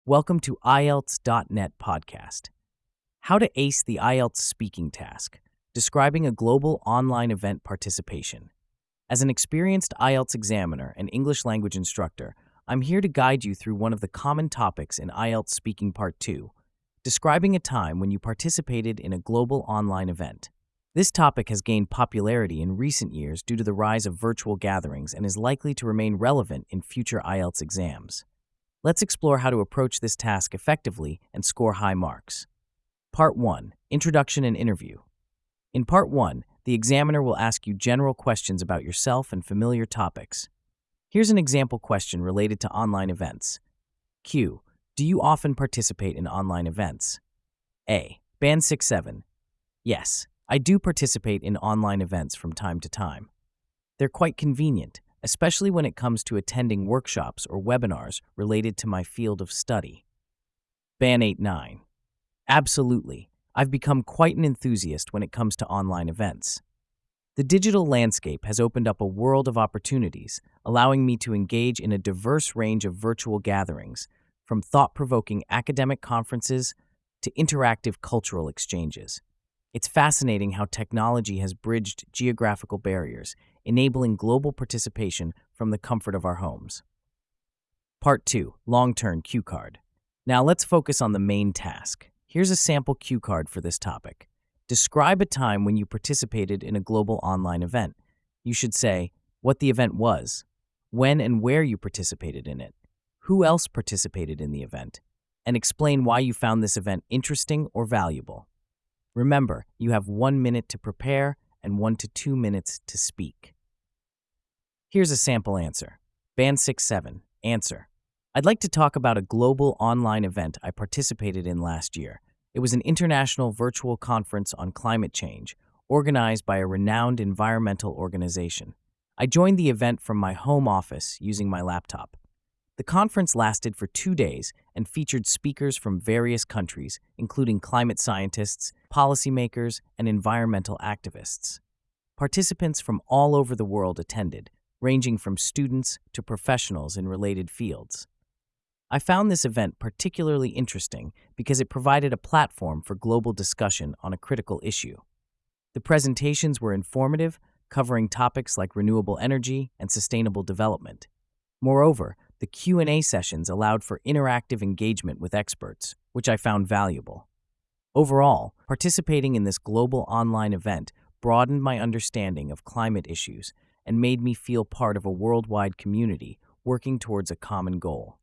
Welcome to IELTS.net podcast. How to ace the IELTS speaking task, describing a global online event participation. As an experienced IELTS examiner and English language instructor, I'm here to guide you through one of the common topics in IELTS Speaking Part 2, describing a time when you participated in a global online event. This topic has gained popularity in recent years due to the rise of virtual gatherings and is likely to remain relevant in future IELTS exams. Let's explore how to approach this task effectively and score high marks. Part 1. Introduction and Interview. In Part 1, the examiner will ask you general questions about yourself and familiar topics. Here's an example question related to online events. Q. Do you often participate in online events? A. Band 6-7. Yes, I do participate in online events from time to time. They're quite convenient, especially when it comes to attending workshops or webinars related to my field of study. Band 8-9. Absolutely. I've become quite an enthusiast when it comes to online events. The digital landscape has opened up a world of opportunities, allowing me to engage in a diverse range of virtual gatherings, from thought-provoking academic conferences to interactive cultural exchanges. It's fascinating how technology has bridged geographical barriers, enabling global participation from the comfort of our homes. Part 2. Long-term cue card. Now let's focus on the main task. Here's a sample cue card for this topic. Describe a time when you participated in a global online event. You should say what the event was, when and where you participated in it, who else participated in the event, and explain why you found this event interesting or valuable. Remember, you have 1 minute to prepare and 1 to 2 minutes to speak. Here's a sample answer. Band 6-7. Answer. I'd like to talk about a global online event I participated in last year. It was an international virtual conference on climate change, organized by a renowned environmental organization. I joined the event from my home office using my laptop. The conference lasted for 2 days and featured speakers from various countries, including climate scientists, policymakers, and environmental activists. Participants from all over the world attended, ranging from students to professionals in related fields. I found this event particularly interesting because it provided a platform for global discussion on a critical issue. The presentations were informative, covering topics like renewable energy and sustainable development. Moreover, the Q&A sessions allowed for interactive engagement with experts, which I found valuable. Overall, participating in this global online event broadened my understanding of climate issues and made me feel part of a worldwide community working towards a common goal.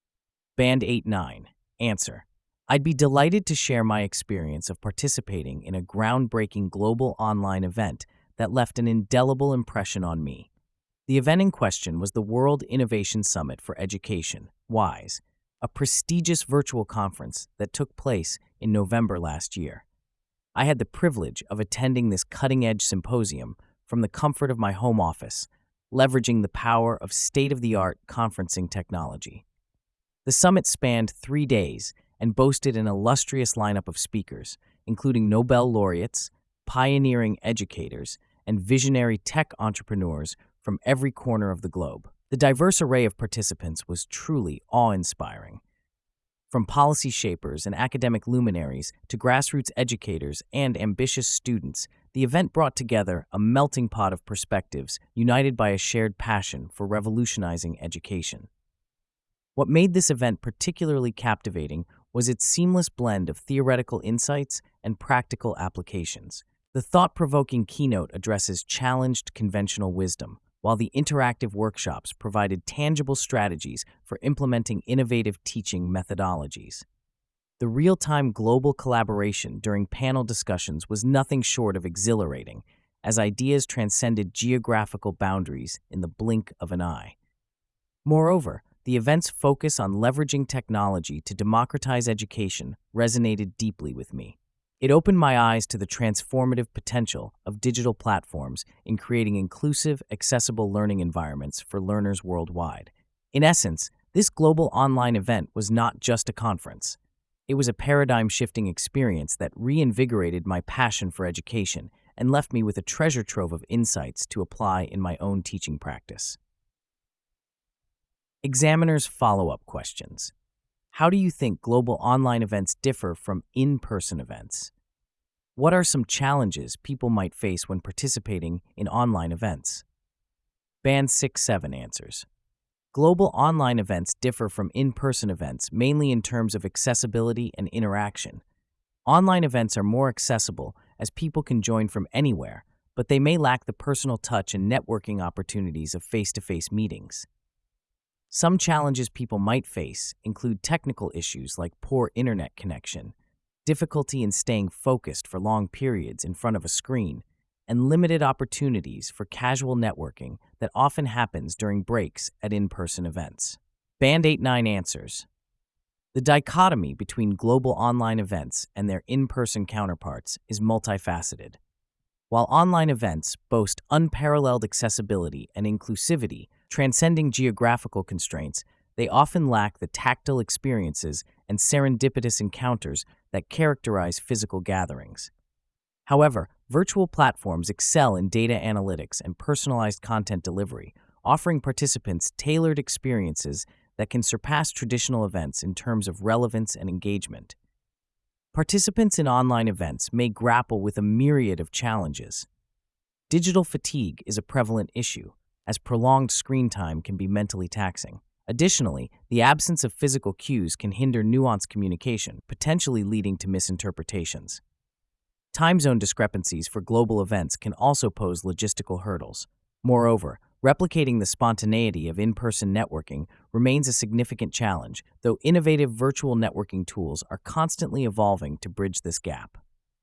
Band 8-9. Answer. I'd be delighted to share my experience of participating in a groundbreaking global online event that left an indelible impression on me. The event in question was the World Innovation Summit for Education, WISE, a prestigious virtual conference that took place in November last year. I had the privilege of attending this cutting-edge symposium from the comfort of my home office, leveraging the power of state-of-the-art conferencing technology. The summit spanned 3 days and boasted an illustrious lineup of speakers, including Nobel laureates, pioneering educators, and visionary tech entrepreneurs from every corner of the globe. The diverse array of participants was truly awe-inspiring. From policy shapers and academic luminaries to grassroots educators and ambitious students, the event brought together a melting pot of perspectives united by a shared passion for revolutionizing education. What made this event particularly captivating was its seamless blend of theoretical insights and practical applications. The thought-provoking keynote addresses challenged conventional wisdom, while the interactive workshops provided tangible strategies for implementing innovative teaching methodologies. The real-time global collaboration during panel discussions was nothing short of exhilarating, as ideas transcended geographical boundaries in the blink of an eye. Moreover, the event's focus on leveraging technology to democratize education resonated deeply with me. It opened my eyes to the transformative potential of digital platforms in creating inclusive, accessible learning environments for learners worldwide. In essence, this global online event was not just a conference. It was a paradigm-shifting experience that reinvigorated my passion for education and left me with a treasure trove of insights to apply in my own teaching practice. Examiner's follow-up questions. How do you think global online events differ from in-person events? What are some challenges people might face when participating in online events? Band 6-7 answers. Global online events differ from in-person events mainly in terms of accessibility and interaction. Online events are more accessible as people can join from anywhere, but they may lack the personal touch and networking opportunities of face-to-face meetings. Some challenges people might face include technical issues like poor internet connection, difficulty in staying focused for long periods in front of a screen, and limited opportunities for casual networking that often happens during breaks at in-person events. Band 8-9 answers. The dichotomy between global online events and their in-person counterparts is multifaceted. While online events boast unparalleled accessibility and inclusivity, transcending geographical constraints, they often lack the tactile experiences and serendipitous encounters that characterize physical gatherings. However, virtual platforms excel in data analytics and personalized content delivery, offering participants tailored experiences that can surpass traditional events in terms of relevance and engagement. Participants in online events may grapple with a myriad of challenges. Digital fatigue is a prevalent issue, as prolonged screen time can be mentally taxing. Additionally, the absence of physical cues can hinder nuanced communication, potentially leading to misinterpretations. Time zone discrepancies for global events can also pose logistical hurdles. Moreover, replicating the spontaneity of in-person networking remains a significant challenge, though innovative virtual networking tools are constantly evolving to bridge this gap.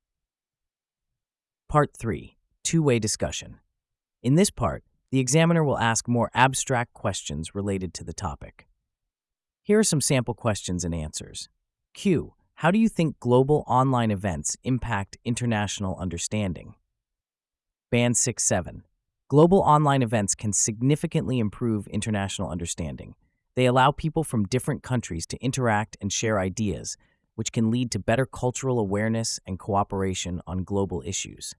Part 3. Two-way discussion. In this part, the examiner will ask more abstract questions related to the topic. Here are some sample questions and answers. Q. How do you think global online events impact international understanding? Band 6-7. Global online events can significantly improve international understanding. They allow people from different countries to interact and share ideas, which can lead to better cultural awareness and cooperation on global issues.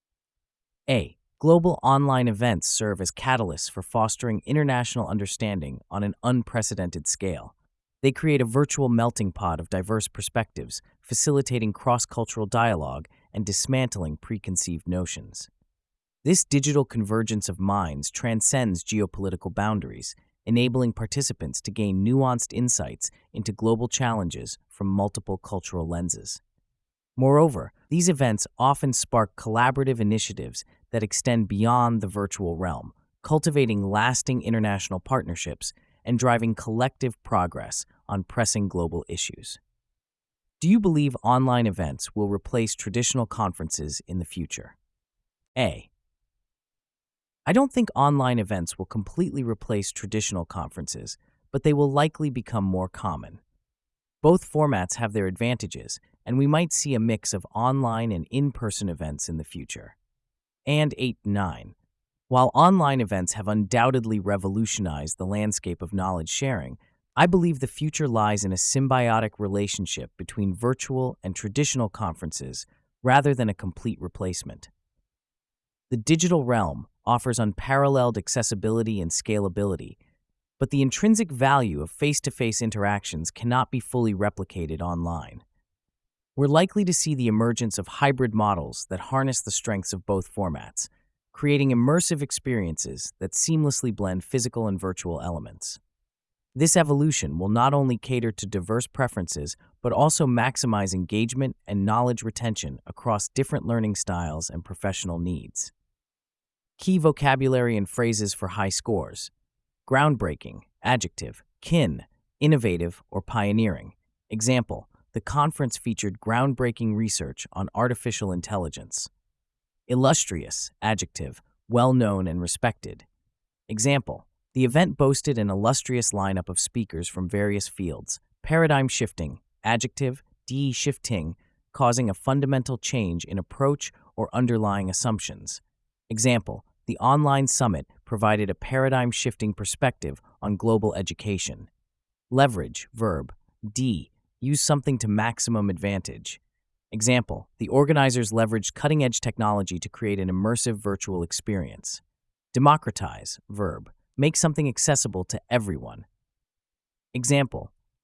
A. Global online events serve as catalysts for fostering international understanding on an unprecedented scale. They create a virtual melting pot of diverse perspectives, facilitating cross-cultural dialogue and dismantling preconceived notions. This digital convergence of minds transcends geopolitical boundaries, enabling participants to gain nuanced insights into global challenges from multiple cultural lenses. Moreover, these events often spark collaborative initiatives that extend beyond the virtual realm, cultivating lasting international partnerships and driving collective progress on pressing global issues. Do you believe online events will replace traditional conferences in the future? A. I don't think online events will completely replace traditional conferences, but they will likely become more common. Both formats have their advantages, and we might see a mix of online and in-person events in the future. And 8-9. While online events have undoubtedly revolutionized the landscape of knowledge sharing, I believe the future lies in a symbiotic relationship between virtual and traditional conferences rather than a complete replacement. The digital realm offers unparalleled accessibility and scalability, but the intrinsic value of face-to-face interactions cannot be fully replicated online. We're likely to see the emergence of hybrid models that harness the strengths of both formats, creating immersive experiences that seamlessly blend physical and virtual elements. This evolution will not only cater to diverse preferences, but also maximize engagement and knowledge retention across different learning styles and professional needs. Key vocabulary and phrases for high scores: groundbreaking, adjective; kin, innovative or pioneering. Example: the conference featured groundbreaking research on artificial intelligence. Illustrious, adjective; well-known and respected. Example: the event boasted an illustrious lineup of speakers from various fields. Paradigm shifting, adjective; shifting, causing a fundamental change in approach or underlying assumptions. Example: the online summit provided a paradigm-shifting perspective on global education. Leverage, verb; use something to maximum advantage. Example: the organizers leveraged cutting-edge technology to create an immersive virtual experience. Democratize, verb; make something accessible to everyone. Example: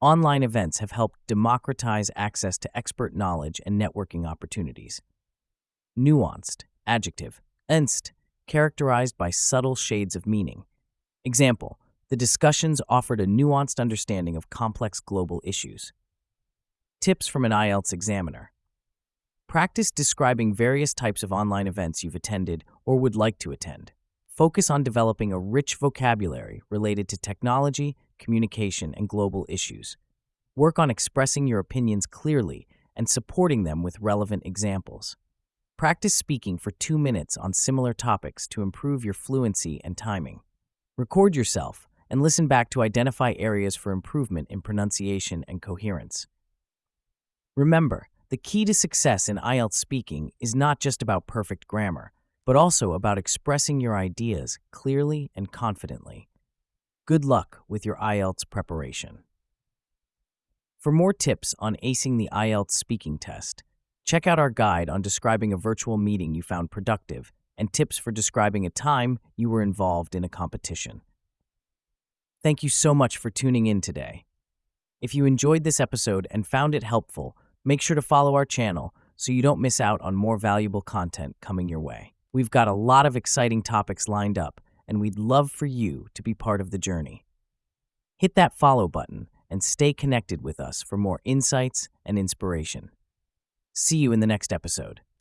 Online events have helped democratize access to expert knowledge and networking opportunities. Nuanced, adjective, ernst, characterized by subtle shades of meaning. Example, the discussions offered a nuanced understanding of complex global issues. Tips from an IELTS examiner. Practice describing various types of online events you've attended or would like to attend. Focus on developing a rich vocabulary related to technology, communication, and global issues. Work on expressing your opinions clearly and supporting them with relevant examples. Practice speaking for 2 minutes on similar topics to improve your fluency and timing. Record yourself and listen back to identify areas for improvement in pronunciation and coherence. Remember, the key to success in IELTS speaking is not just about perfect grammar, but also about expressing your ideas clearly and confidently. Good luck with your IELTS preparation. For more tips on acing the IELTS speaking test, check out our guide on describing a virtual meeting you found productive and tips for describing a time you were involved in a competition. Thank you so much for tuning in today. If you enjoyed this episode and found it helpful, make sure to follow our channel so you don't miss out on more valuable content coming your way. We've got a lot of exciting topics lined up, and we'd love for you to be part of the journey. Hit that follow button and stay connected with us for more insights and inspiration. See you in the next episode.